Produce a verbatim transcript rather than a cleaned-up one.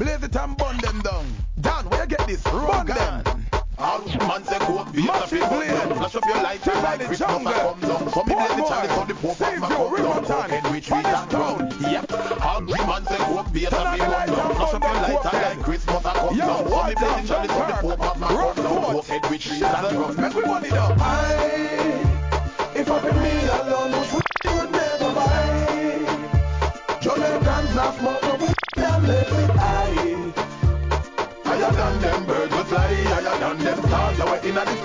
Blaze it and burn them down. Dan, where you get this? Burn them. All man say go up, be a fi burn. Flash up your light and like Christmas a come down. So me blaze the chalice so the Pope of my come down. Cokehead retreat and run. Yep. All man say go up, be a fi burn. Flash up your light and like Christmas a come down. So me blaze the chalice so the Pope of my come down. Cokehead retreat and run. Make we money down. I, if I be me alone, which we would never buy. Jamaicans not smoke, but we them live with I. Higher than them birds will fly, higher than them stars. We're in a